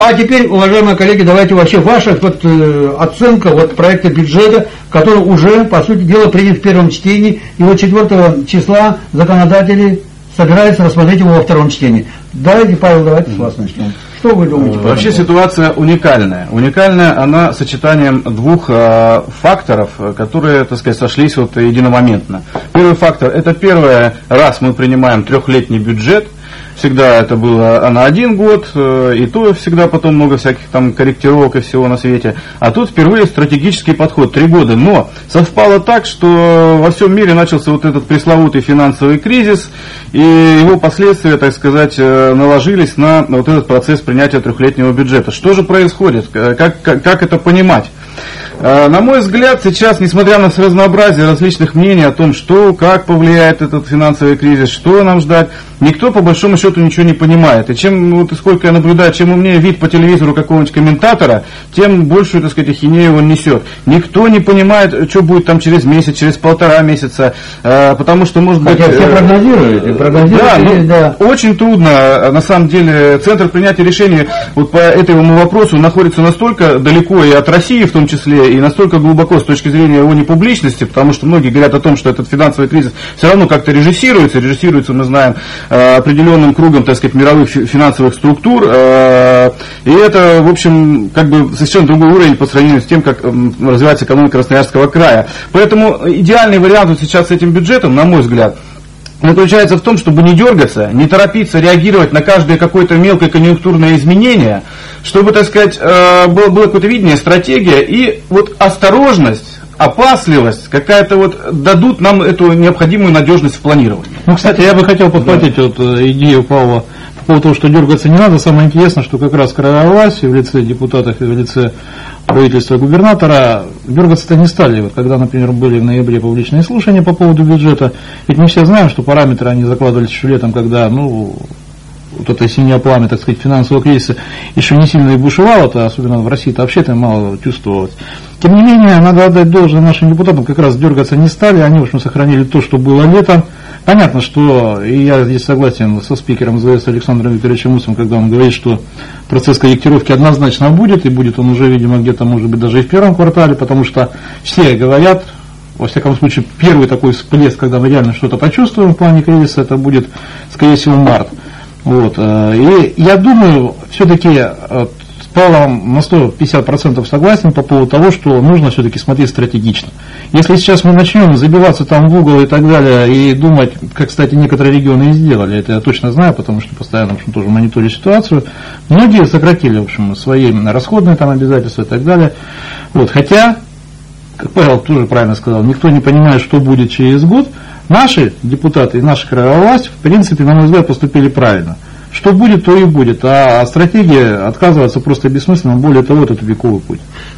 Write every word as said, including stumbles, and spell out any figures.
А теперь, уважаемые коллеги, давайте вообще ваша вот, э, оценка вот, проекта бюджета, который уже, по сути дела, принят в первом чтении, и вот четвёртого числа законодатели собираются рассмотреть его во втором чтении. Давайте, Павел, давайте с вас начнем. Что вы думаете? Вообще ситуация уникальная. Уникальная она сочетанием двух э, факторов, которые, так сказать, сошлись вот единомоментно. Первый фактор, это первый раз мы принимаем трехлетний бюджет. Всегда это было на один год, и то всегда потом много всяких там корректировок и всего на свете. А тут впервые стратегический подход, три года. Но совпало так, что во всем мире начался вот этот пресловутый финансовый кризис, и его последствия, так сказать, наложились на вот этот процесс принятия трехлетнего бюджета. Что же происходит? Как, как, как это понимать? На мой взгляд, сейчас, несмотря на разнообразие различных мнений о том, что, как повлияет этот финансовый кризис, что нам ждать, никто по большому счету ничего не понимает. И чем, вот, сколько я наблюдаю, чем умнее вид по телевизору какого-нибудь комментатора, тем большую, так сказать, ахинею он несет. Никто не понимает, что будет там через месяц, через полтора месяца, э, потому что, может Хотя быть... все прогнозируют, и прогнозируют, да, ну, да. Очень трудно, на самом деле, центр принятия решений вот по этому вопросу находится настолько далеко и от России в том числе, и настолько глубоко с точки зрения его непубличности, потому что многие говорят о том, что этот финансовый кризис все равно как-то режиссируется, режиссируется, мы знаем, определенным кругом, так сказать, мировых финансовых структур, и это, в общем, как бы совершенно другой уровень по сравнению с тем, как развивается экономика Красноярского края. Поэтому идеальный вариант вот сейчас с этим бюджетом, на мой взгляд, заключается в том, чтобы не дергаться, не торопиться реагировать на каждое какое-то мелкое конъюнктурное изменение, чтобы, так сказать, было, было какое-то видение, стратегия и вот осторожность, опасливость, какая-то вот дадут нам эту необходимую надежность в планировании. Ну, кстати, я бы хотел подхватить да. вот идею Павла по поводу того, что дергаться не надо. Самое интересное, что как раз краевая власть в лице депутатов и в лице правительства и губернатора дергаться-то не стали. Вот когда, например, были в ноябре публичные слушания по поводу бюджета, ведь мы все знаем, что параметры они закладывались еще летом, когда, ну, вот это синее пламя, так сказать, финансового кризиса еще не сильно и бушевало-то, особенно в России-то вообще-то мало чувствовалось. Тем не менее, надо отдать должное нашим депутатам, как раз дергаться не стали, они, в общем, сохранили то, что было летом. Понятно, что, и я здесь согласен со спикером ЗС Александром Викторовичем Усовым, когда он говорит, что процесс корректировки однозначно будет, и будет он уже, видимо, где-то, может быть, даже и в первом квартале, потому что все говорят, во всяком случае, первый такой всплеск, когда мы реально что-то почувствуем в плане кризиса, это будет, скорее всего, март. Вот. И я думаю, все-таки с Павлом на сто пятьдесят процентов согласен по поводу того, что нужно все-таки смотреть стратегично. Если сейчас мы начнем забиваться там в угол и так далее, и думать, как, кстати, некоторые регионы и сделали, это я точно знаю, потому что постоянно, в общем, тоже мониторю ситуацию, многие сократили, в общем, свои расходные там обязательства и так далее. Вот. Хотя, как Павел тоже правильно сказал, никто не понимает, что будет через год. Наши депутаты и наша краевая власть, в принципе, на мой взгляд, поступили правильно. Что будет, то и будет. А стратегия отказываться просто бессмысленно, более того, это тупиковый путь.